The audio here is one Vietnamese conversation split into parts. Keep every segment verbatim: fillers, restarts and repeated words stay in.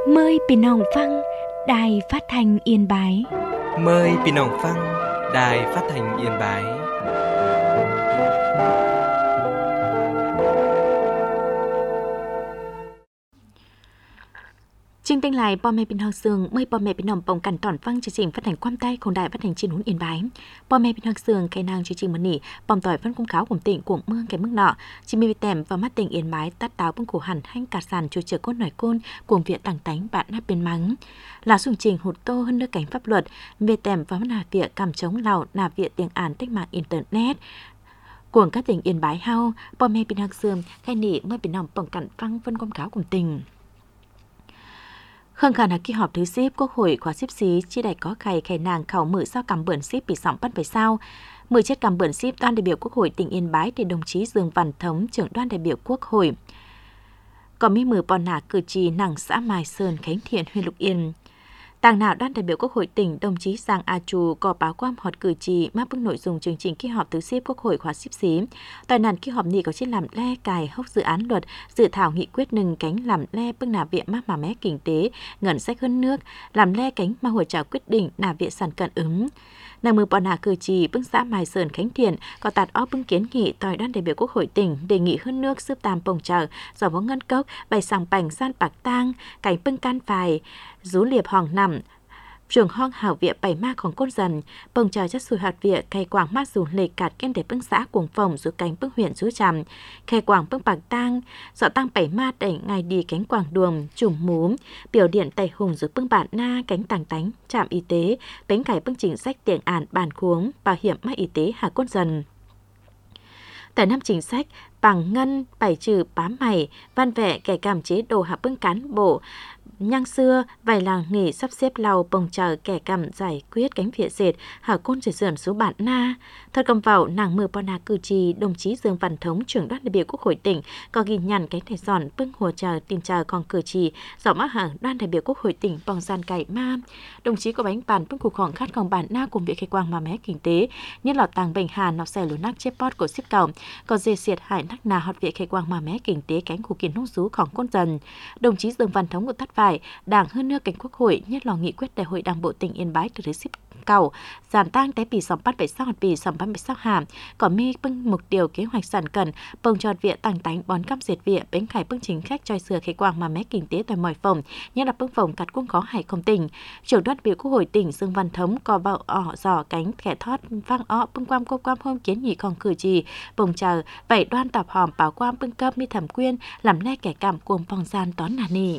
Mời Pì Nòng Phăng, Đài Phát thanh Yên Bái. Mời Pì Nòng Phăng, Đài Phát thanh Yên Bái. Chương tinh lại bò mẹ Pì Nòng Sương mời bò mẹ Pì Nòng bồng cảnh toàn phăng chương trình phát hành quan tayของĐài Phát thanh Chín Hún Yên Bái. Bò mẹ Pì Nòng Sương cái nàng chương trình mần nỉ bồng tỏi phân công kháo của tỉnh của mương cái mức nọ chỉ mi tèm vào mắt tỉnh Yên Bái tát táo bưng cổ hẳn hanh cả sàn chu chở cốt nổi côn cuồng viện tàng tánh bạn nắp bên mắng là sùng trình hụt tô hơn nước cảnh pháp luật về tèm vào mắt nà viện cảm chống lào nà viện tiếng án tích mạng internet cuồng các tỉnh Yên Bái hao bò mẹ Pì Nòng Sương khai nỉ mời Pì Nòng bồng cảnh phăng phân công kháo của tỉnh. Khương khả kỳ họp thứ ship Quốc hội khóa ship xí chi đại có khai khai nàng khảo mự sao cầm bẩn ship bị sỏng bắt về sao. Mười chết cầm bẩn ship đoàn đại biểu Quốc hội tỉnh Yên Bái thì đồng chí Dương Văn Thống trưởng đoàn đại biểu Quốc hội. Còn mi mử bòn nả cử tri nàng xã Mai Sơn Khánh Thiện huyện Lục Yên. Tàng nào đoàn đại biểu Quốc hội tỉnh đồng chí Giang A Trù có báo quang họp cử tri mắc bức nội dung chương trình kỳ họp thứ ship Quốc hội khóa ship xí. Tại nạn kỳ họp này có trên làm le cài hốc dự án luật dự thảo nghị quyết nâng cánh làm le bức nà viện mắc mà mé kinh tế ngân sách hơn nước làm le cánh mà hỗ trợ quyết định nà viện sản cận ứng. Nàng mưu bọn hạ cử tri bưng xã Mai Sơn Khánh Thiện có tạt óp bưng kiến nghị tỏi đoàn đại biểu Quốc hội tỉnh đề nghị hơn nước giúp tam bồng trợ do vô ngân cốc bày sàng bành gian bạc tang cảnh bưng can phài rú liệp hòn nằm trường hong hảo viện bảy maของcôn dần bồng chờ chất sùi hạt viện cây quảng mát dù lệch cạt ken để bưng xã cuồng phòng rú cánh bưng huyện rú trầm cây quảng bưng bạc tang dọ tăng bảy ma đẩy ngày đi cánh quảng đuồng chùm múm biểu điện tây hùng rú bưng bản na cánh tàng tánh trạm y tế bánh cải bưng chính sách tiền ản bản khuống bảo hiểm mắc y tế hà côn dần. Tại năm chính sách bằng ngân bảy trừ bám mày văn vẽ kẻ cảm chế đồ hạ bưng cán bộ nhang xưa vài làng nghỉ sắp xếp lau bồng chờ kẻ cầm giải quyết cánh phía dệt hở côn rời dườn số bản na thật cầm vào nàng mưa bona cử tri đồng chí Dương Văn Thống trưởng đoàn đại biểu Quốc hội tỉnh có ghi nhận cánh thẻ giòn bưng hùa chờ tin chờ còn cử tri dọ mắc hàng đoàn đại biểu Quốc hội tỉnh bằng gian cải ma đồng chí có bánh bàn bưng cục khoảng khát còn bản na cùng việc khai quang mà mé kinh tế nhất là tàng bệnh hà nọc xe lúa nắc chép pot của ship cầu còn dê xiệt hải nắc nà hot việc khai quang mà mé kinh tế cánh khu kiến nông rúของcôn dần đồng chí Dương Văn Thống của tắt phải Đảng hơn nước cảnh Quốc hội nhất là nghị quyết đại hội Đảng bộ tỉnh Yên Bái từ thứ ship cầu giảm tăng té pì sòng bắt bảy sáu hạt pì sòng bắt bảy sáu hàm có mi bưng mục tiêu kế hoạch sản cần bồng trọt viện tăng tánh bón cam diệt viện bến khải bưng chính khách choi sửa khai quang mà mé kinh tế toàn mọi phòng nhất là bưng phòng cắt cung khó hải không tỉnh trưởng đoàn biểu Quốc hội tỉnh Dương Văn Thống có bạo ỏ giò cánh khẽ thoát vang ọ bưng quam cô quam hôm kiến nghị còn cử tri bồng chờ vậy đoan tạp hòm báo quam bưng cấp mi thẩm quyên làm le kẻ cảm cuồng phòng gian tón nà nỉ.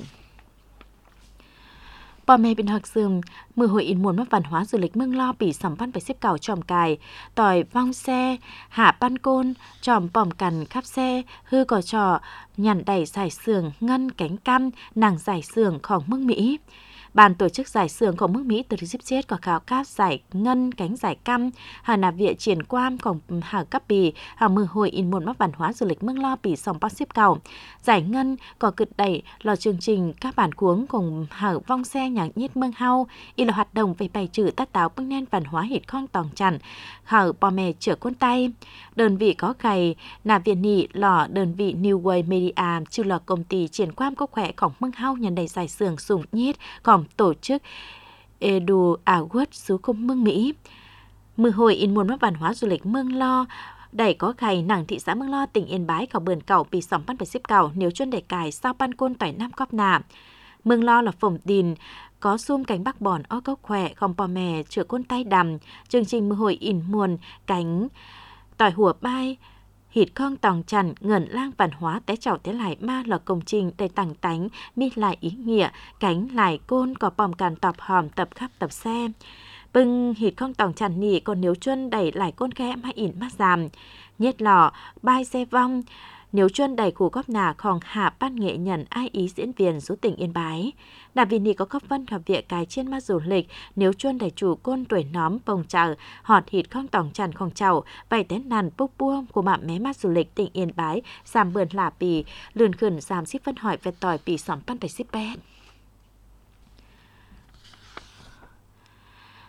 Bò mẹ Pì Nòng Sương mưa hội in muôn mắt văn hóa du lịch mương lo bị sầm văn phải xếp cầu tròm cài tỏi vong xe hạ ban côn tròm bòm cằn khắp xe hư cò trò nhằn đẩy giải sườn ngân cánh căm nàng giải sườnของmương Mỹ. Ban tổ chức giải sườn của nước Mỹ từ dịp chết có khảo cáp giải ngân cánh giải căm hà nạp viện triển quanของhà cấp bì hà mưa hội in muôn mắt văn hóa du lịch mương lo bị sòng bắt xếp cầu giải ngân có cực đẩy lò chương trình các bản cuống cùng hà vong xe nhạc nhít mương hau y là hoạt động về bày trừ tác táo bưng nen văn hóa hít khong tòng chằn hà bò mè chở quân tay đơn vị có gầy nạp viện nị lò đơn vị New Way Media chứ là công ty triển quan có khỏeของmương hau nhận đầy giải sườn sùng nhít còn tổ chức Edu Award số không mương Mỹ. Mưa hội in muôn mắt văn hóa du lịch mương lo đẩy có gầy nàng thị xã Mương Lo tỉnh Yên Bái khảo bườn cầu bị sòng ban phải xếp cầu nếu chuyên để cài sao ban côn tỏi nam cóp nà. Mương Lo là phồng đìn có xung cánh bắc bòn ó cốc khỏe không bò mè chữa côn tay đầm chương trình mưa hội in muôn cánh tỏi hùa bay hít khong tòng chằn ngẩn lang văn hóa té chảo té lại ma là công trình đầy tàng tánh mi lại ý nghĩa cánh lại côn có bòm càn tọp hòm tập khắp tập xe bưng hít khong tòng chằn nỉ còn nếu chuân đẩy lại côn khe mà ỉn mắt giảm nhét lò bai xe vong nếu chuân đẩy khu góp nà khòng hạ ban nghệ nhận ai ý diễn viên số tỉnh Yên Bái đà vì nỉ có cấp vân gặp việc cái trên ma du lịch nếu chuân đẩy chủ côn tuổi nóm bồng chảo họt hít khong tòng chằn khòng chảo vậy tén nàn bốc buông của mạm mé ma du lịch tỉnh Yên Bái giảm bườn lả pì lườn khẩn giảm ship phân hỏi về tỏi pì sỏm pan phải ship bét.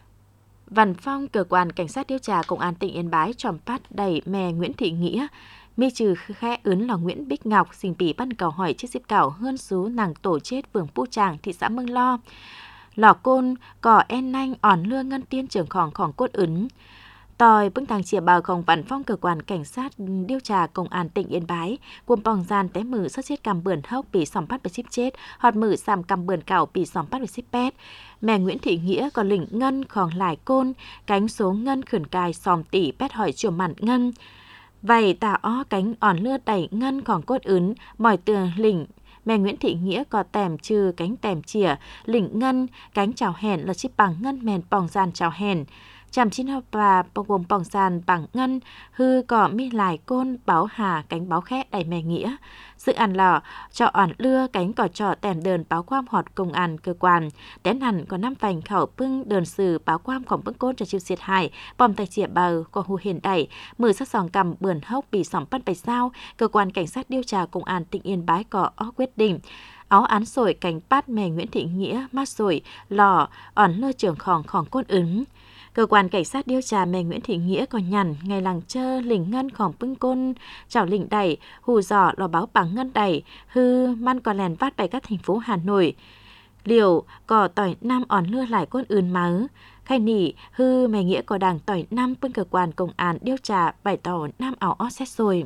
Văn phòng cơ quan cảnh sát điều tra công an tỉnh Yên Bái tròm phát đẩy mè Nguyễn Thị Nghĩa mi trừ khe ướn là Nguyễn Bích Ngọc sinh bị ban cầu hỏi chết xếp cảo hơn số nàng tổ chết vườn Pu Tràng thị xã Mương Lo lò côn cỏ en nanh ỏn lưa ngân tiên trưởng khỏng khỏng cốt ứng tòi bưng tàng chìa bào khổng văn phong cơ quan cảnh sát điều tra công an tỉnh Yên Bái cuồng bòng gian té mử sát chết cầm bườn hốc bị sòng bắt bị ship chết họt mử sàm cầm bườn cảo bị sòng bắt bị ship pet mẹ Nguyễn Thị Nghĩa còn lĩnh ngân khỏng lại côn cánh số ngân khẩn cài sòm tỷ pet hỏi chiều mặn ngân vậy tà ó cánh ỏn lưa đẩy ngân khỏng cốt ứng mỏi tường lĩnh mẹ Nguyễn Thị Nghĩa có tèm trừ cánh tèm chìa lĩnh ngân cánh chào hèn là chip bằng ngân mèn bòng gian chào hèn chàm chín hợp và bao gồm bòng sàn bằng ngân hư cỏ mi lại côn báo hà cánh báo khẽ đầy mè nghĩa sự ăn lò cho ỏn lưa cánh cỏ trọ tèm đờn báo quam họt công an cơ quan tén hẳn có năm vành khẩu bưng đờn sử báo quam khổng bưng côn cho chịu xiết hại bom tay chìa bờ có hù hiền đẩy mười sát sòng cầm bườn hốc bị sòng bắt bạch sao cơ quan cảnh sát điều tra công an tỉnh Yên Bái có quyết định áo án sổi cánh pát mẹ Nguyễn Thị Nghĩa mát sổi lò ỏn lưa trưởng khỏng khỏng côn ứng. Cơ quan cảnh sát điều tra mẹ Nguyễn Thị Nghĩa còn nhằn ngày làng chơ lình ngân khỏng bưng côn chảo lình đẩy hù giỏ lò báo bằng ngân đẩy hư man còn lèn vát bay các thành phố Hà Nội liều cỏ tỏi nam ỏn lưa lại côn ươn máu khai nỉ hư mẹ Nghĩa có đảng tỏi năm bên cơ quan công an điều tra bày tỏ nam ảo ót xét rồi.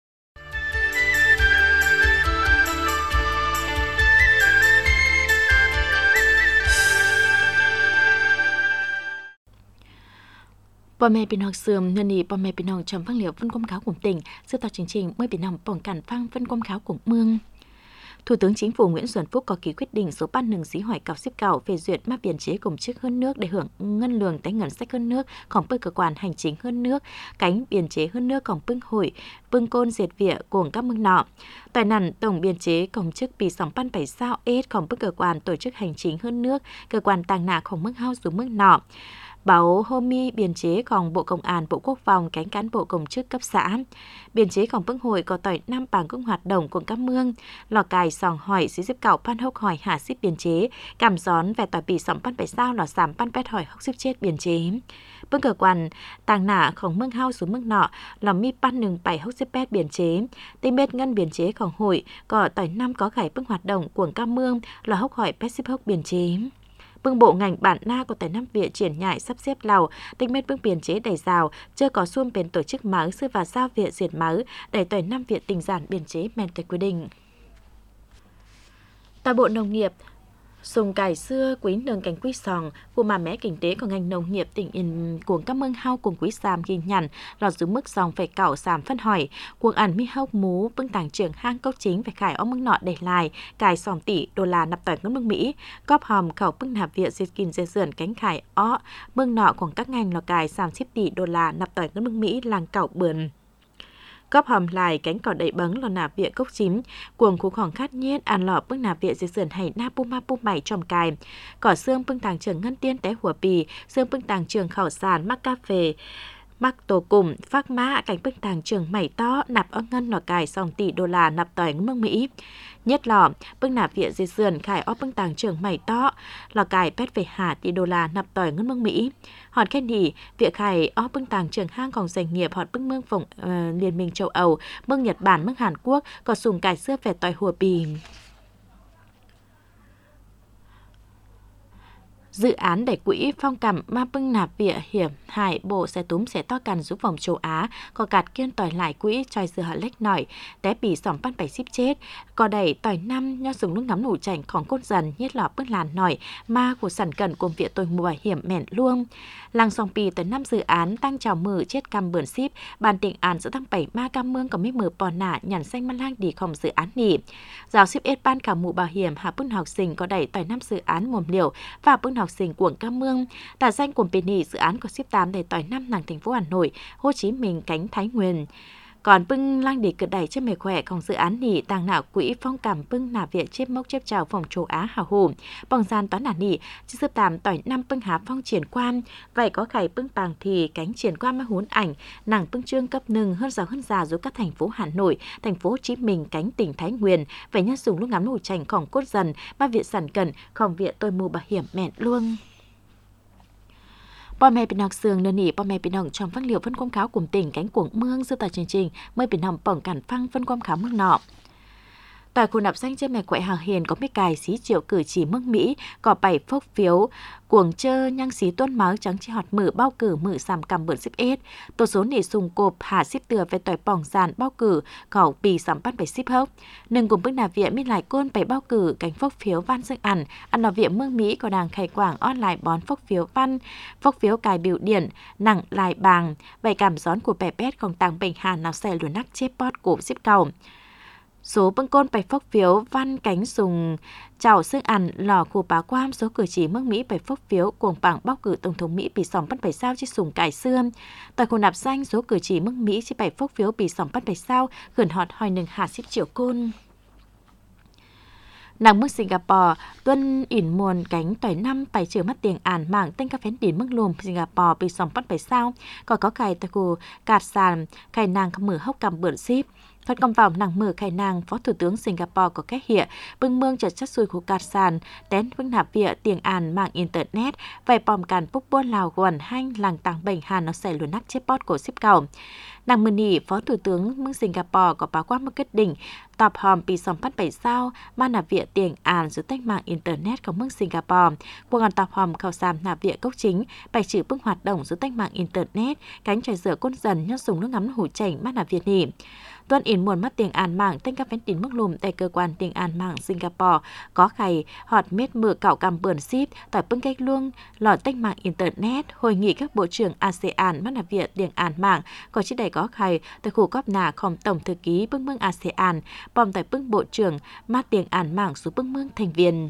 Bà mẹ bình học sườm nhân ý bà mẹ bình học trong văn liệu phân công kháo của tỉnh sự tạo chương trình mới bình học bỏng cản phang phân công kháo của mương. Thủ tướng Chính phủ Nguyễn Xuân Phúc có ký quyết định số ba nừng xí hỏi cọc xếp cảo phê duyệt map biên chế công chức hơn nước để hưởng ngân lương tái ngân sách hơn nước,ของcơ quan hành chính hơn nước, cánh biên chế hơn nướcของbưng hội, bưng côn diệt vỉa của các mương nọ. Tài nằn tổng biên chế công chức bị sòng pan bảy sao ếtของcơ quan tổ chức hành chính hơn nước, cơ quan tàng nạของmức hao xuống mức nọ. Báo Homi biên chếของBộ Công an, Bộ Quốc phòng, cánh cán bộ công chức cấp xã. Biên chếของbưng hội có tỏi năm bằng công hoạt động của các mương. Lò cài sòng hỏi xí xếp cảo pan hốc hỏi hạ xếp biên chế. Cảm gión về tỏi bị sòng pan bảy sao lò sàm pan pét hỏi hốc xếp chết biên chế. Bưng cơ quan tàng nảของmương hao xuống mương nọ lò mi pan nừng bảy hốc xếp pét biên chế. Tinh bết ngân biên chếของhội có tỏi năm có khải bưng hoạt động của các mương lò hốc hỏi pét xếp hốc biên chế. Bưng bộ ngành bản na của tài năm viện triển nhại sắp xếp lào, tinh mết bưng biên chế đầy rào, chưa có xuông bên tổ chức máu sư và giao viện diệt máu, đẩy tỏi năm viện tình giản biên chế men tây quy định. Tại Bộ Nông nghiệp, sùng cải xưa quý nương cánh quý sòng của mà mẽ kinh tế của ngành nông nghiệp tỉnh Yên cuồng các mương hao cùng quý sàm ghi nhận lọt dưới mức sòng phải cảo sàm phân hỏi cuồng ẩn mi hốc mú bưng tàng trưởng hang cốc chính phải khải ở mương nọ để lại cài sòng tỷ đô la nạp tỏi ngân mương Mỹ cóp hòm khẩu bưng nạp viện diệt kìn dây dườn cánh khải ó mương nọ của các ngành lò cài sàm xếp tỷ đô la nạp tỏi ngân mương Mỹ làng cảo bườn góp hòm lại cánh cỏ đầy bấng lò nạp viện cốc chín cuồng khu khoảng khát nhiết ăn lọ bưng nạp viện dưới sườn hay na pu ma pu mày trong cài cỏ xương bưng tàng trường ngân tiên té hùa bì xương bưng tàng trường khảo sàn mắc cà phê mắc tổ cùng phác mã cánh bưng tàng trường mày to nạp ở ngân lò cài sòng tỷ đô la nạp tỏi mương Mỹ nhất lò bưng nạp viện dưới sườn khải ó bưng tàng trường mày to lò cài pét về hà tỷ đô la nạp tỏi ngân mương Mỹ hòn khen đi việc khải ó bưng tàng trường hangของdoanh nghiệp hòn bưng mương phòng uh, liên minh châu Âu mương Nhật Bản mương Hàn Quốc có sùng cải xưa về tỏi hùa bì. Dự án đẩy quỹ phong cầm ma bưng nạp vỉa hiểm hại bộ xe túm sẽ to cằn giúp vòng châu Á có gạt kiên tỏi lại quỹ choi dừa họ lách nổi té bị sỏng pan bảy ship chết có đẩy tỏi năm nho dùng nước ngắm nủ chảnhของcốt dần nhất lọ bưng làn nổi ma của sản cẩn cùng viện tôi mua bảo hiểm mẹn luông làng sòng pì tới năm dự án tăng chào mử chết cam bươn ship bàn tỉnh án sẽ tăng bảy ma cam mương có mít mờ pò nả nhằn xanh man lang đi không dự án nỉ giáo ship ết ban cả mũ bảo hiểm hạ bưng học sinh có đẩy tỏi năm dự án mồm liều và bưng học sinh của Cam Mương, tả danh của Penny dự án có ship tám để tỏi năm nàng thành phố Hà Nội, Hồ Chí Minh, cánh Thái Nguyên. Còn bưng lang để cật đẩy trên mề khỏeของdự án nỉ tàng nạo quỹ phong cảm bưng nạp viện chiếp mốc chép chào phòng châu Á hào hủ bằng gian toán nả nỉ chiếc ship tám tỏi năm bưng há phong triển quan vậy có khải bưng bàng thì cánh triển quan mới huốn ảnh nàng bưng trương cấp nừng hơn giáo hơn già giúp các thành phố Hà Nội thành phố Hồ Chí Minh cánh tỉnh Thái Nguyên vậy nhân dùng lúc ngắm nụ chànhของcốt dần ba viện sản cẩnของviện tôi mua bảo hiểm mẹn luôn. พ่อแม่พี่น้องเสืองเนนี่พ่อแม่พี่น้องชมฟังเหลียวฟันความขาวกลุ่มติ่งแก๊งกวงเมืองซึ่งต่อจริงๆเมื่อพี่น้องป้องกันฟังฟันความขาวเมืองนอกtại khu nạp danh trên mẹ quậy hàng hiền có mấy cài xí triệu cử chỉ mức Mỹ có bảy phốc phiếu cuồng chơ nhang xí tuôn máu trắng chi họt mử bao cử mử sàm cầm bươn xếp ết tổ số nỉ sùng cộp hạ xếp từa về tỏi bỏng sàn bao cử cẩu bì sắm bắt bảy xếp hốc nâng cùng bước nạp viện miết lại côn bảy bao cử cánh phốc phiếu văn dương ẩn ăn nọ viện mương Mỹ có đàng khai quảng on lại bón phốc phiếu văn phốc phiếu cài biểu điển nặng lại bàng bảy cảm gión của bè bét còn tàng bệnh hàn nào xẻ lùn nắc chép bót cổ xếp cầu số bưng côn bảy phốc phiếu văn cánh sùng chảo xương ăn lò của bá quam số cử chỉ mức Mỹ bảy phốc phiếu cuồng bảng bóc cử tổng thống Mỹ bị sòng bắt bảy sao chi sùng cải xương tại khu nạp danh số cử chỉ mức Mỹ chi bảy phốc phiếu bị sòng bắt bảy sao gần họt hỏi nừng hạ xếp triệu côn nàng mức Singapore tuân ỉn muôn cánh tỏi năm bảy chiều mắt tiền ản mảng tên các phén đỉnh mức lùm Singapore bị sòng bắt bảy sao còn có cài tại khu cạt sàn cài nàng khăm mở hốc cầm bươn ship Phát công vòng nàng mở khai nàng Phó Thủ tướng Singapore có cách hiện bưng mương chật chất xuôi khu cạt sàn đến vững nạp vịa tiền àn mạng internet vài bòm càn búc buôn lào quần hanh làng tàng bệnh hàn nó sẽ luôn nắc chếp bót của ship cầu. Nàng mơ nỉ Phó Thủ tướng mương Singapore có báo quát một kết định tập hòm bị sòng bắt bảy sao mà nạp vịa tiền àn giữa tách mạng internet của mương Singapore. Cuộc ngàn tập hòm khảo sàm nạp vịa cốc chính bài trừ bưng hoạt động giữa tách mạng internet cánh trải rửa côn dần nhớ dùng nước ngắm hủ chảnh mà nạp việt nỉ. Tuân in muôn mất tiền an mạng tên các phén tín mức lùm tại cơ quan tiền an mạng Singapore có khay họt miết mưa cạo cầm bươn ship tỏi bưng cách luông lọt tách mạng internet hội nghị các bộ trưởng a sê an mắt nạp việt tiền an mạng có chiếc đầy có khay tại khu cóp nà không tổng thư ký bưng mương a sê an bom tại bưng bộ trưởng mắt tiền an mạng xuống bưng mương thành viên.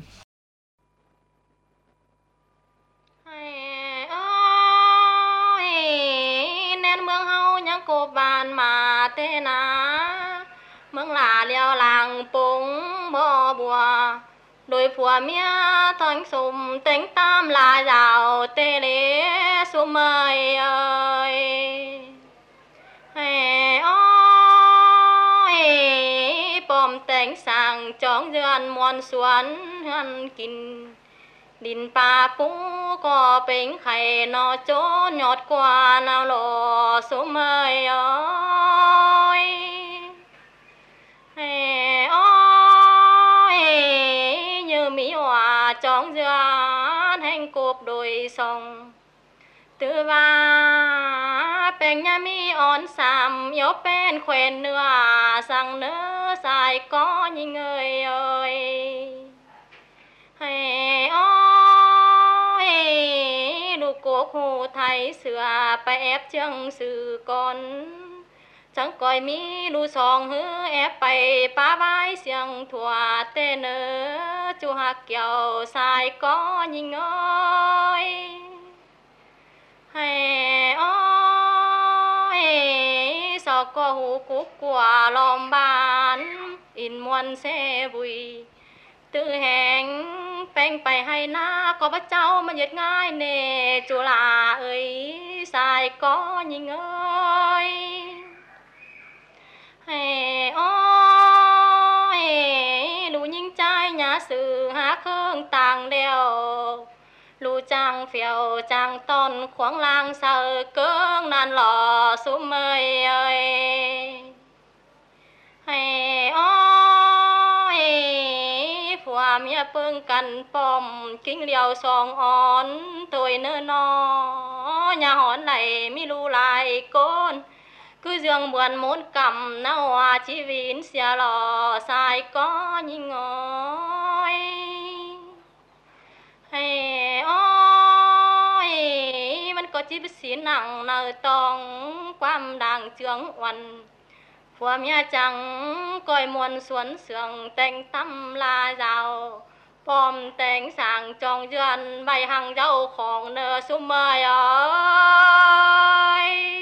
Cô bàn mà thế na mừng là liều làng búng bò bùa đôi phùa mía thoáng sum tính tam là giàu tê lê su mời ơi hè ôi bom tính sang chóng dườn muôn xuân hân kín đình pa phú có bình khay nó chỗ nhọt qua nào lộ số mời ơi hè ơi như mỹ hòa chóng dưa hành cộp đôi sông từ ba bèn nhà mi on sam yếu bên khoen nửa sang nỡ dài có những người ơi hè ơi lũ cuộc hồ thấy sửa phải ép chân sự con chẳng coi mi lũ song hứ ép bay ba vai xiang thua tê nơ chu hạt kiều sai có nhìn ơi hè ơi sao có hú cúc quả lòng bàn in muôn xe vui tự hẹn bèn bày hay na có bắt cháu mà nhiệt ngay nè chú là ơi sai có nhìn ơi hè ôi lũ nhìn trai nhà sự hát hương tàng đèo lũ chàng phèo chàng ton khoáng lang sợ cương nan lò xuống mây ơi hè ôi phùa mía bưng cằn bom kính liều song on tôi nơ nó nhà hòn này mi lu lại côn cứ dương buồn muốn cầm na hoa chỉ vì xia lò sai có nhìn ngồi hè ôi vẫn có chỉ biết xí nặng nợ tòng quam đàng trướng oằn phùa mía chẳng coi muôn xuân sương tình tâm là giàu bom tình sáng trong duyên bay hàng dâu khổng nợ sum mời ơi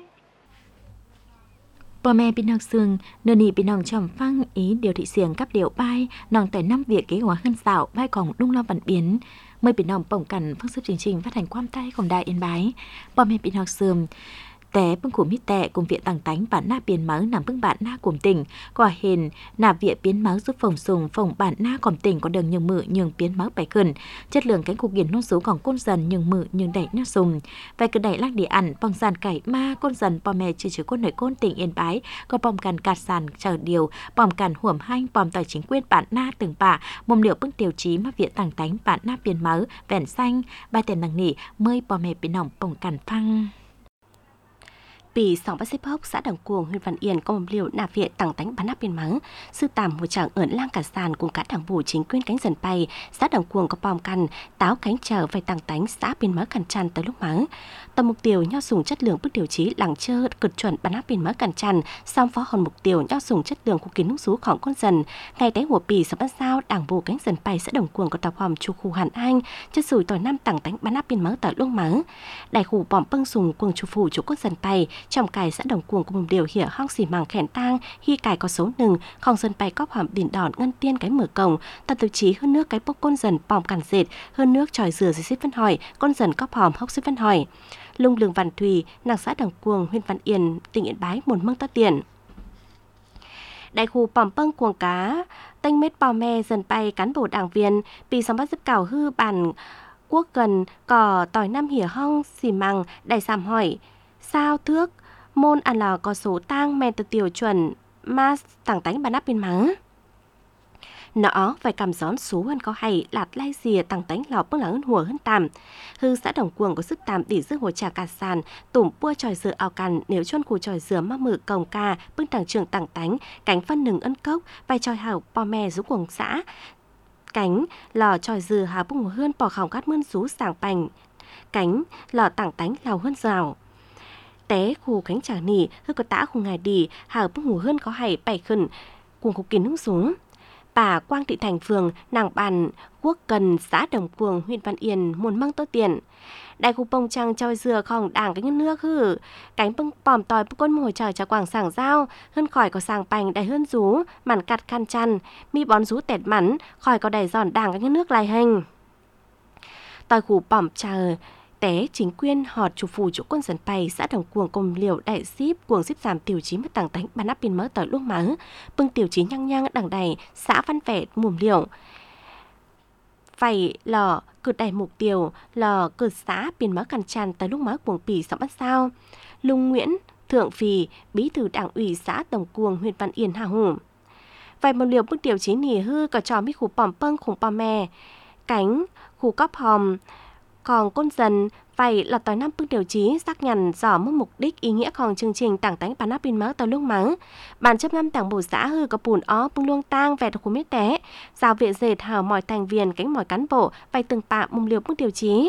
Bò mẹ bên học sương nợ nị bên hồng chồng phăng ý điều thị xiềng cấp điệu bay nòng tại năm việc kế hóa hơn xạo bay còn đung lo vận biến mời bên hồng bổng cảnh phương sức chương trình phát hành quam tayของđài Yên Bái Bò mẹ bên học sương Té bưng khủ mít tệ cùng viện tàng tánh bản na biến máu nằm bưng bản na cùng tỉnh, quả hình nà viện biến máu giúp phòng sùng phòng bản na còn tỉnh có đường nhường mự nhường biến máu bài khẩn, chất lượng cánh cục điển nôn số còn côn dần nhường mự nhường đẩy nó sùng. Vậy cứ đẩy lắc địa ẩn bằng sàn cải ma côn dần bò mè chỉ chứa côn nội côn tỉnh Yên Bái, có bòm càn cạt sàn chờ điều, bòm càn huẩm hanh bòm tỏi chính quyền bản na từng bạ, mồm liệu bưng tiêu chí mà viện tàng tánh bản na biến máu, vẹn xanh, ba tiền năng nỉ, mơi bò mè biến nòng bồng càn phăng. Bì sòng bát xếp hốc xã Đằng Cuồng huyện Văn Yên có một liều nạp viện tàng tánh bán nắp biên mắng sư tàm một chàng ẩn lang cả sàn cùng cả đảng bộ chính quyền cánh dần bay xã Đằng Cuồng có bom căn táo cánh chờ về tàng tánh xã biên mớ cằn chăn tới lúc mắng tầm mục tiêu nho dùng chất lượng bước điều chí lẳng chơ cực chuẩn bán nắp biên mớ cằn chăn song phó hòn mục tiêu nho dùng chất lượng của kiến nút rúของcon dần ngày téหัวbì sòng bát sao đảng bộ cánh dần bay xã Đằng Cuồng có tập hòm chu khu Hàn Anh chất sủi tỏi năm tàng tánh bán nắp biên mớ tới lúc mắng đại khu bom bưng sùng cuồng chu phủ chu con dần bay trong cài xã Đồng Cuồng của một điều hiểu hong xỉ màng khẻn tang khi cài có số nừng không dân bay cóp hòm đỉnh đòn ngân tiên cái mở cổng tận tiêu chí hơn nước cái bốc côn dần bòm cằn dệt hơn nước tròi dừa dưới xích vân hỏi con dần cóp hòm hốc xích vân hỏi lung lường Văn Thùy nàng xã Đồng Cuồng huyện Văn Yên tỉnh Yên Bái một mương ta tiền đại khu bòm bâng cuồng cá tênh mết bò me dần bay cán bộ đảng viên bị sóng bắt giúp cào hư bàn quốc gần cò tỏi năm hỉa hong xỉ màng đại sàm hỏi sao thước môn ăn lò có số tang men từ tiểu chuẩn ma tảng tánh bàn áp bên mắng nó phải cầm gión số hơn có hay lạt lai dìa tảng tánh lò bước là hơn hùa hơn tàm hư xã Đồng Cuồng có sức tàm để giữ hồ trà cả sàn tủm bua tròi dừa ao cằn nếu chôn khu tròi dừa mắc mử cồng ca bưng tảng trường tảng tánh cánh phân nừng ân cốc vai tròi hảo bò mè rú cuồng xã cánh lò tròi dừa hà bung hơn bò khỏng cát mươn rú sảng bành cánh lò tảng tánh lào hơn rào té khu cánh trả nỉ hơi có tã khu ngài đi hào bức ngủ hơn có hay bảy khẩn cuồng khu kiến nung xuống bà Quang Thị Thành phường nàng bàn quốc cần xã Đồng Cuồng huyện Văn Yên muốn mang tơ tiền đại khu bông trăng trôi dừa không đảng cái nước hử cánh bưng bòm tòi bức con mồi trời cho quảng sảng dao hơn khỏi có sàng bành đầy hơn rú màn cắt khăn chăn mi bón rú tẹt mắn khỏi có đầy giòn đảng cái nước lại hình tòi khu bòm chờ té chính quyền họt chủ phủ chỗ quân dân bay xã Đồng Cuồng cùng liều đại ship cuồng ship giảm tiểu chí mất tàng tánh bán áp biên mớ tỏi lúc mắng bưng tiểu chí nhăng nhăng đằng đầy xã văn vẻ mùm liều phải lò cực đầy mục tiêu lò cực xã biên mớ cằn tràn tới lúc mớ cuồng pì sóng bắt sao Lung Nguyễn Thượng Phì bí thư đảng ủy xã Đồng Cuồng huyện Văn Yên hà hùng vài một liều bưng tiểu chí nỉ hư có trò mi khu bòm pâng khủng bò mè cánh khu cóp hòm còn con dần vậy là tỏi năm bưng điều chí xác nhận rõ mức mục đích ý nghĩaของchương trình tảng tánh bán áp biên mớ tàu lúc mắng bàn chấp năm đảng bộ xã hư có bùn ó bưng luông tang vẹt khu mít té giao viện dệt hào mọi thành viên cánh mọi cán bộ vậy từng bạ mùng liều bưng điều chí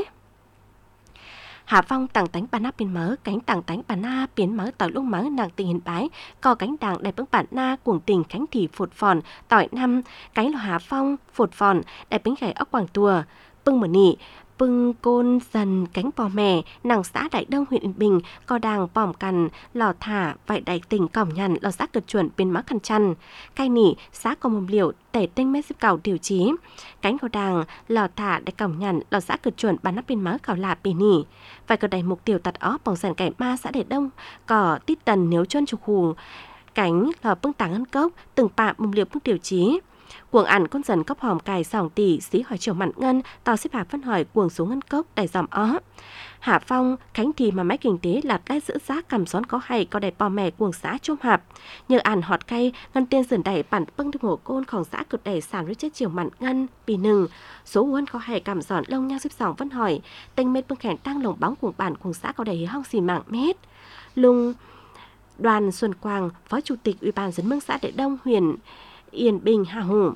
Hà Phong tảng tánh bán áp biên mớ cánh tảng tánh bán na biến mớ tỏi lúc mớ nàng tình Yên Bái có cánh đảng đại bưng bản na cuồng tình cánh thị phột phòn tỏi năm cánh là Hà Phong phột phòn đại bánh gảy ốc quảng tùa bưng mở nị bưng côn dần cánh bò mè nàng xã Đại Đông huyện Yên Bình có đàng bòm cằn lò thả vậy đại tỉnh cỏng nhằn lò xã cực chuẩn bên má khăn chăn cai nỉ xã có mồm liều tể tinh mét xếp cầu điều chí cánh có đàng lò thả đại cỏng nhằn lò xã cực chuẩn bán nắp bên má khảo lạ bì nỉ vậy có đầy mục tiêu tạt ó bỏng dần cải ma xã Đại Đông có tít tần nếu chân trục hù cánh lò bưng tảng ăn cốc từng bạ mồm liều bưng điều chí cuồng ăn con dần cốc hòm cài sòng tỷ xí hỏi chiều mặn ngân tàu xếp hạ phân hỏi cuồng xuống ngân cốc đầy dòm ó Hạ Phong cánh thì mà máy kinh tế lạt lái giữ giá cầm xón có hay có đầy bò mè cuồng xã chôm hạp nhờ ăn họt cay ngân tiên dần đẩy bản bưng được ngổ cônของxã cực đẩy sản rít chết chiều mặn ngân bì nừng số uốn có hay cầm giòn lông nhau xếp sòng phân hỏi tinh mết bưng khẻn tăng lồng bóng cuồng bản cuồng xã có đầy hong xì mạng mét lung Đoàn Xuân Quang phó chủ tịch ủy ban dân mương xã Đại Đông huyện Yên Bình hà hùng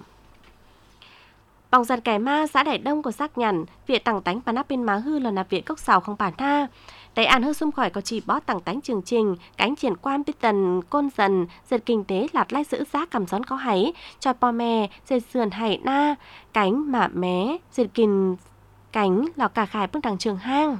bỏng dần cải ma xã Đại Đông có xác nhận viện tảng tánh bán áp bên má hư là nạp viện cốc sào không bản tha đại an hư xung khỏi có chỉ bó tảng tánh chương trình cánh triển quan biết tần côn dần dệt kinh tế lạt lai giữ giá cầm gión có háy cho bò mè dệt sườn hải na cánh mạ mé dệt kinh cánh lò cà khải bưng đằng trường hang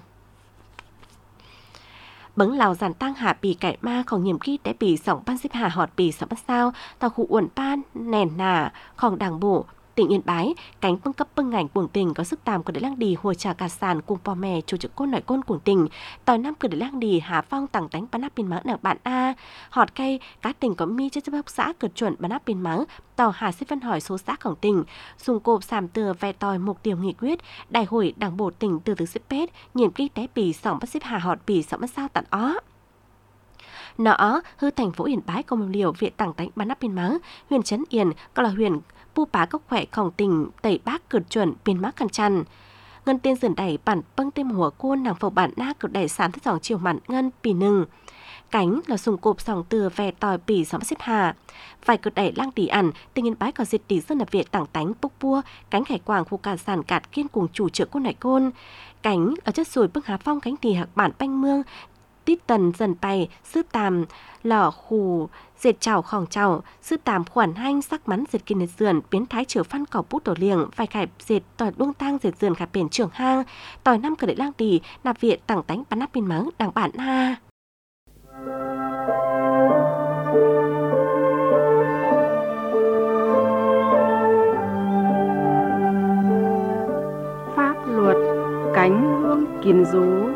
bấng lào giản tăng hạ bì cải maของnhiệm kỳ để bì sòng ban xếp hạ họt bì sòng bắt sao tàu khu uẩn pan nền nàของđảng bộ tỉnh Yên Bái, cánh bưng cấp bưng ngành cuồng tỉnh có sức tàm của đại lang đi hùa trà cà sàn cùng pò mè chủ trực côn nội côn cuồng tỉnh, tỏi năm cửa đại lang đi hạ phong tặng tánh bán áp biên mắng đảng bạn A, họt cây cá tỉnh có mi chất chấp hốc xã cực chuẩn bán áp biên mắng, tàu hà xếp văn hỏi số xã khổng tỉnh, dùng cộp sàm từa ve tòi mục tiêu nghị quyết, đại hội đảng bộ tỉnh từ từ xếp pết, nhiệm kỳ té bì sỏng bắt xếp hà họt bì sỏng bắt sao tặng ó. Nó hư thành phố Yên Bái công liều viện tặng tánh bán áp biên mắng, huyện Trấn Yên còn là huyện pu pá cốc khỏe khổng tỉnh tẩy bác cực chuẩn biên mắc khăn chăn. Ngân tên dần đẩy bản băng tên hùa côn nàng phổ bản na cực đẩy sám thức dòng chiều mặn ngân pì nừng. Cánh là sùng cộp sòng từ về tòi pì sóng xếp hà. Vài cực đẩy lang tỷ ẩn, tình Yên Bái có diệt tỷ dân là viện tặng tánh bốc bua, cánh khải quảng khu cà sàn cạt kiên cùng chủ trợ côn này côn. Cánh ở chất sùi bức hà phong cánh tỷ hạc bản banh mương, tít tần dần bay, sư tàm, lò khù, dệt chảo khòng chảo, sư tàm khoản hanh sắc mắn dệt kinh nệt dườn, biến thái trở phân cỏ bút tổ liềng, vài khải dệt tỏi đuông tang dệt dườn khải bền trưởng hang, tỏi năm cờ đệ lang tỷ, nạp viện tặng tánh bắn áp biên mắng, đảng bản ha. Pháp luật cánh hương kiến rú.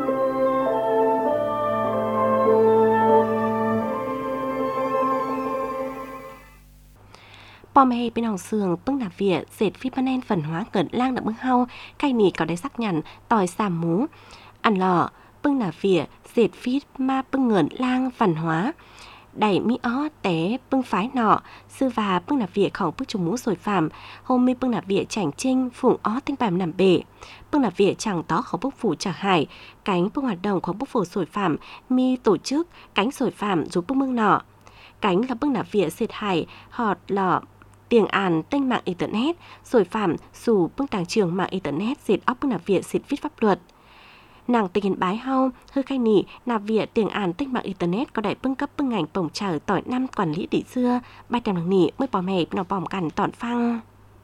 Pò mê bên hồng sườn bưng nạp vỉa dệt phi panen phần hóa cẩn lang đặng bưng hau cay nì có đáy sắc nhằn tỏi xàm mú ăn lò bưng nạp vỉa dệt phi ma bưng ngẩn lang phần hóa đẩy mi ó té bưng phái nọ sư và bưng nạp vỉa khổng bức trùng mũ rồi phàm hôm mi bưng nạp vỉa chảnh trinh phụng ó thanh bàm nằm bể bưng nạp vỉa chẳng tó khổng bức phủ trả hải cánh bưng hoạt động khổng bức phủ rồi phàm mi tổ chức cánh rồi phàm giúp bưng mương nọ cánh là bưng nạp vỉa dệt hải họt lò tiền àn tên mạng internet rồi phạm dù bưng tàng trường mạng internet dệt óc bưng nạp viện dệt viết pháp luật nàng tình Yên Bái hau hư khai nỉ nạp viện tiền àn tên mạng internet có đại bưng cấp bưng ngành bổng trở tỏi năm quản lý địa xưa ba trăm nàng nỉ mới bỏ mẹ nào bỏng cằn tọn phăng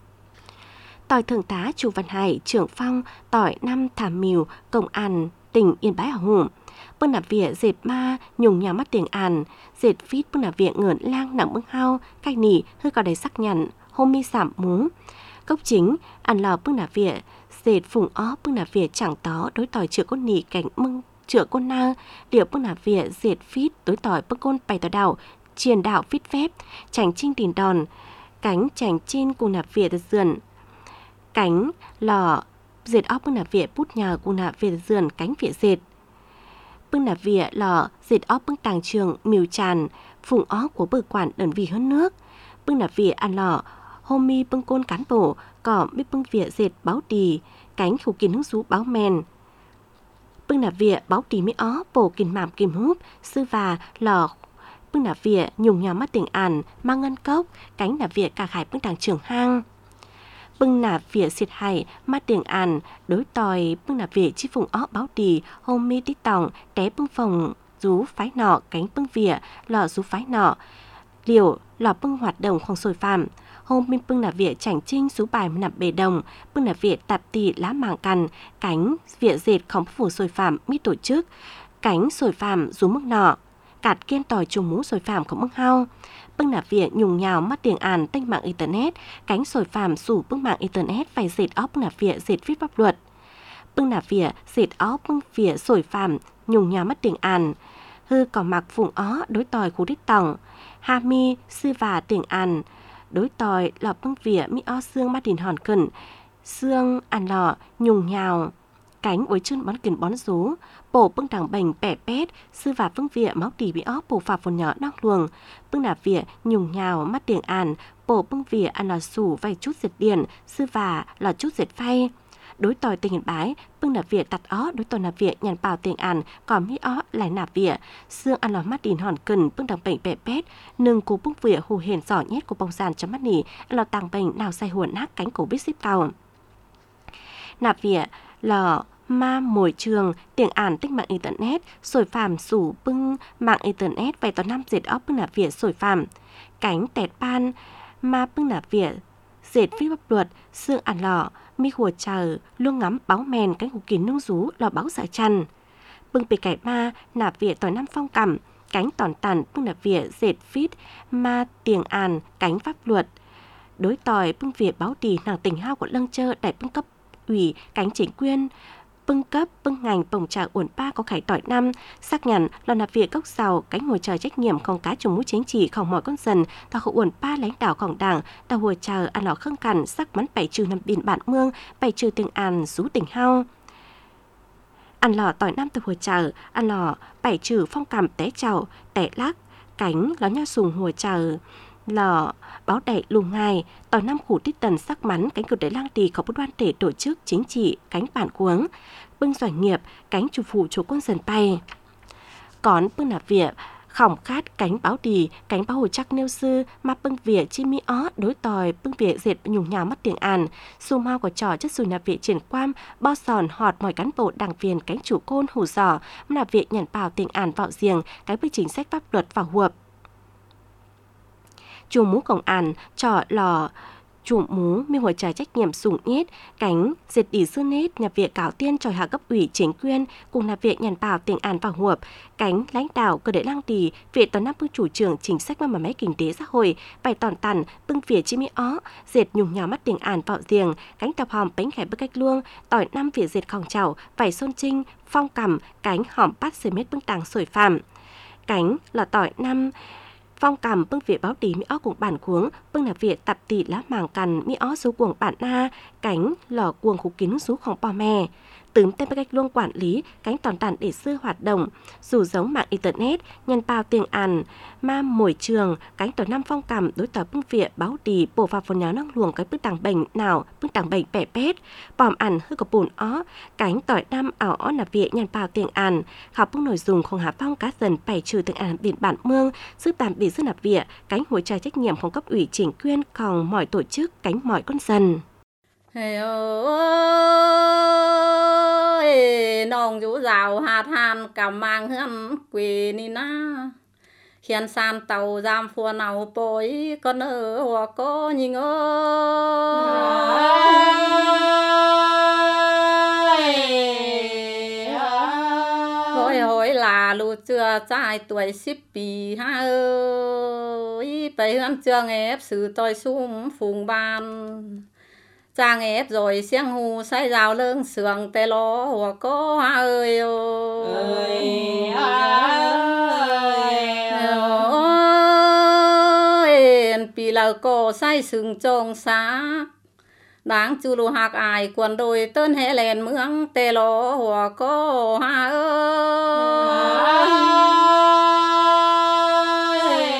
tỏi thượng tá Chu Văn Hải trưởng phong tỏi năm thảm mìu công an tỉnh Yên Bái hào hùng bưng nạp viện dệt ma nhung nhà mắt tiền àn dệt vít bưng nạp viện ngẩn lang nặng bưng hao cách nỉ hơi có đầy sắc nhằn hôm mi sảm múng cốc chính ăn lò bưng nạp viện dệt phùng ó bưng nạp viện chẳng tó đối tỏi chữa côn nỉ cảnh mưng chữa côn na liệu bưng nạp viện dệt vít đối tỏi bưng côn bày tỏi đảo triền đạo vít phép chảnh trinh tiền đòn cánh chảnh trên cùng nạp viện dườn cánh lò dệt óc bưng nạp viện bút nhờ cùng nạp viện dườn cánh viện dệt bưng nạp vỉa lò dệt óp bưng tàng trường miều tràn phùng ó của bờ quản đơn vị hơn nước bưng nạp vỉa ăn lò hôm mi bưng côn cán bổ cỏ biết bưng vỉa dệt báo tì cánh khủ kín hứng rú báo men bưng nạp vỉa báo tì mi ó bổ kín mảm kìm húp sư và lò bưng nạp vỉa nhung nhò mắt tỉnh àn mang ngân cốc cánh nạp vỉa cả khải bưng tàng trường hang bưng nạp vỉa xịt hải mắt tiền àn đối tòi bưng nạp vỉa chi phùng ó báo tì hôm mi tít tòng té bưng phòng rú phái nọ cánh bưng vỉa lò rú phái nọ liều lò bưng hoạt động không sồi phàm hôm mi bưng nạp vỉa chảnh trinh rú bài nạp bề đồng bưng nạp vỉa tạp tì lá màng cằn cánh vỉa dệt không phủ sồi phàm mi tổ chức cánh sồi phàm rú mức nọ cạt kiên tòi trùng mũ sồi phàm không mức hao bưng nạp vỉa nhung nhào mắt tiền àn tênh mạng internet cánh sồi phàm sủ bưng mạng internet phải dệt óp bưng nạp vỉa dệt viết pháp luật bưng nạp vỉa dệt óp bưng vỉa sồi phàm nhung nhào mắt tiền àn hư cỏ mặc phùng ó đối tòi khu đích tòng ha mi sư và tiền àn đối tòi lọ bưng vỉa mi o xương mắt tiền hòn cẩn xương àn lọ nhung nhào cánh bối chân bón kền bón rú bổ bưng đằng bành bẻ pét sư và bưng vỉa máu tỉ bị ó bổ phà phồn nhỏ nóc luồng bưng nạp vỉa nhung nhào mắt tiền àn bổ bưng vỉa ăn lò sủ vay chút diệt điền sư và lò chút diệt phay đối tòi tình Yên Bái bưng nạp vỉa tặt ó đối tòi nạp vỉa nhàn bào tiền àn còn mi ó lại nạp vỉa xương ăn lò mắt đìn hòn cần bưng đằng bành bẻ pét nâng cú bưng vỉa hù hển giỏ nhét của bông sàn chấm mắt nỉ lò tàng bành nào say huồn nát cánh cổ biết xếp tàu nạp vỉa lò ma mồi trường tiền ản tích mạng internet sồi phàm sủ bưng mạng internet vài tòa năm dệt óp bưng nạp vỉa sồi phàm cánh tẹt ban ma bưng nạp vỉa dệt viết pháp luật xương ản lò mi hùa chờ luôn ngắm báo mèn cánh hủ kín nung rú lò báo xả chăn bưng bề cải ma nạp vỉa tòa năm phong cẩm cánh tòn tàn bưng nạp vỉa dệt viết ma tiền àn cánh pháp luật đối tỏi bưng việc báo đi nàng tỉnh hao của lăng chơ đại bưng cấp ủy cánh chính quyền bưng cấp bưng ngành bồng trà uẩn ba có khải tỏi năm xác nhận là nạp việc gốc sào cánh ngồi chờ trách nhiệm không cá trùng mũi chính trị không mọi con dần ta khẩu uẩn ba lãnh đạoของđảng ta hồi chờ ăn lò khăng cằn sắc mắn bảy trừ nằm biển bản mương bảy trừ tiếng an rú tỉnh hao ăn lò tỏi năm từ hồi chờ ăn lò bảy trừ phong cảm té chảo té lắc cánh ló nhau sùng hồi chờ lò báo đại lùng ngài tỏi năm khủ tít tần sắc mắn cánh cử đại lang tỳ có bút đoan để tổ chức chính trị cánh bản cuống bưng doanh nghiệp cánh chủ phụ chủ quân dần bay còn bưng nạp việc khỏng khát cánh báo đì cánh báo hồi chắc nêu sư mà bưng việc chi mi ó đối tòi bưng việc dệt nhùng nhào mất tiếng an su mau của trò chất sùi nạp việc triển quam bo sòn họt mọi cán bộ đảng viên cánh chủ côn hủ giỏ nạp việc nhận bảo tiếng an vào riêng cái quy chính sách pháp luật vào huệp chủ mũ công an trò lò chủ mũ mi hồi trả trách nhiệm sủng ít cánh diệt đi sư nết nhà viện cáo tiên tròi hạ cấp ủy chính quyền cùng là viện nhàn bảo tỉnh an vào huệp cánh lãnh đạo cơ đệ lang tỳ viện toàn năm bưng chủ trưởng chính sách mà máy kinh tế xã hội bày tòn tàn bưng viện chi mi ó diệt nhùng nhào mắt tỉnh an vào riêng cánh tập hòm bánh khải bức cách luông tỏi năm viện diệt khòng chảo vải xôn trinh phong cẩm cánh hòm bắt xề mét bưng tàng sổi phạm cánh là tỏi năm phong cầm bưng việc báo tí mi ó cùng bản cuống bưng là việc tập tỷ lá màng cằn mi ó số cuồng bản na cánh lò cuồng khúc kín sốของbò mè tướm tên cách luông quản lý cánh toàn tàn để sư hoạt động dù giống mạng internet nhân bao tiền ăn ma mồi trường cánh tổ năm phong cầm đối tỏ bưng việc báo tí bổ vào phần nháo năng luồng cái bức tàng bệnh nào bức tàng bệnh bẻ bét bòm ăn hơi có bùn ó cánh tỏi năm ảo ó là việc nhân bao tiền ăn khảo bưng nội dung không hạ phong cá dần bảy trừ tiền ăn biển bản mương giúp tạm bị sư nạp viện cánh hỗ trợ trách nhiệmของcấp ủy chính quyền còn mọi tổ chức cánh mọi con dân Hey ơi, nong rú rào hạt hàn cầm mang hân quỳ ni na khiến san tàu giam phua nào bối con ở hoa có nhìn ơi hối hối là lù chưa trai tuổi ship bì ha ơi bày hơn chưa nghe sự tôi sum phùng ban trang ép rồi xiang hù say rào lưng sườn tê ló hoa có hoa ơi ơi ơi pì lờ cô say sừng trông xa đáng chu lù hạc ai quần đôi tên hệ lèn mướng tê ló hoa có hoa ơi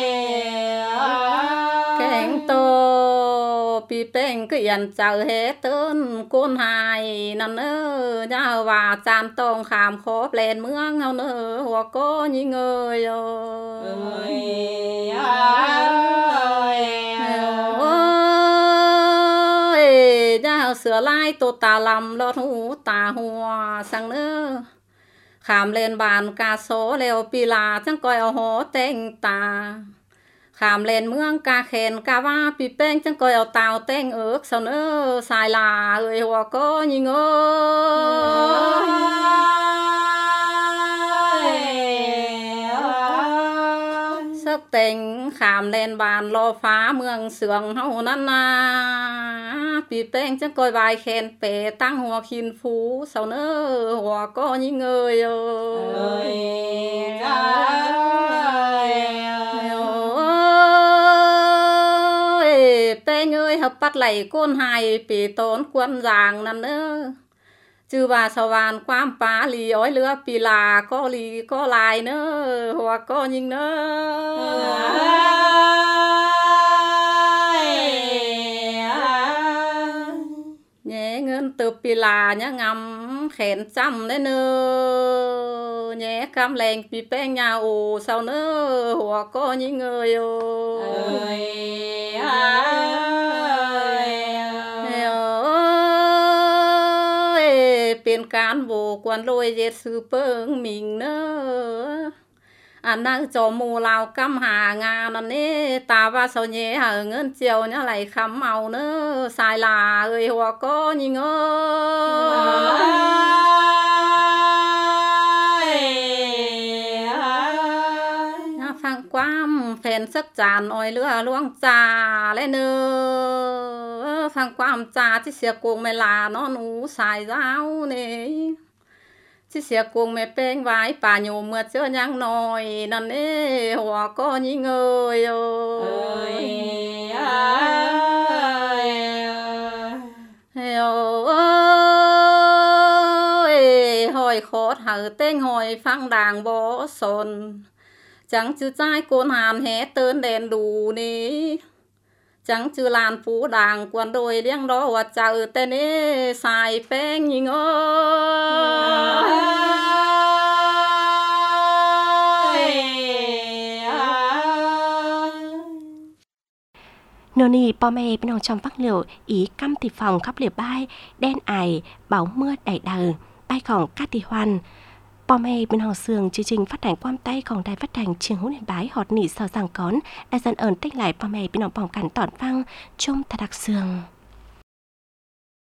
kén tô pi beng cứ yên chờ hết tên côn hài nằm nơ nhau và chan tông khám khốp lên mướng nhau nơ hoa có như người ơi ơi nhau sửa lại tô tà lầm lót hú tà hoa sang nơ khám lên bàn ca số leo pi là chẳng coi ở hố tên ta khám lên mương ca khen ca va pi beng chẳng coi ở tàu tên ước sao nữa xài là ơi hoa có như ngơi sức tình khám lên bàn lo phá mương sườn hậu năn na pi beng chẳng coi vài khen bể tăng hoa khiên phú sao nữa hoa có như người ơi beng ơi hợp bắt lại côn hài bể tốn quân giàng nằm nữa chứ bà sao bàn quam phá lì ói lửa pi là có lì có lại nữa hoa có nhìn nữa nhẹ ngân từ pi là nhá ngắm khen chăm đấy nữa nhẹ cam lèn pi beng nhà ồ sao nữa hoa có những người ơiเป็นการโบกวนลอยเย็ดซื้อเปิงมิงเนออันนั้นจอมูลาวกำหางานนั่นนี่ตาว่าเสาเย่หาเงินเจียวเนี่ยไหลคำเมาเนอสายลาเอ้ยหัวก็ยิงเอ้ยฟังความแฟนนสักจานอ้อยเรือล่วงจ่าและเนื้อฟังความจ่าที่เสียกงไม่ลานอนหนูสายเจ้าเนี่ยที่เสียกงไม่เป้งไว้ป่าโยมเมื่อเจอยังน้อยนั่นเอ้หัวก็ยิ่งเอ้ยเอ้ยเอ้ยหอยโคตรหาเต้งหอยฟังด่างบ่สนchẳng chữ trai côn hàn hé tơn đèn đủ ní chẳng chữ làn phú đàng quần đôi liêng đó hoặc chào tên ế xài phênh nhìn ơi nô nì po mê bên trong phát liệu ý căm thì phòng khắp liệp bay đen ải báo mưa đầy đờ bay còn cát thì hoàn po mê bên hò sườn chương trình phát hành quam tayของđài phát hành trường hữu niệm bái họt nỉ sao rằng cón đã dần ơn tích lại po mê bên hò bỏng cảnh tỏn văng trong thật đặc sườn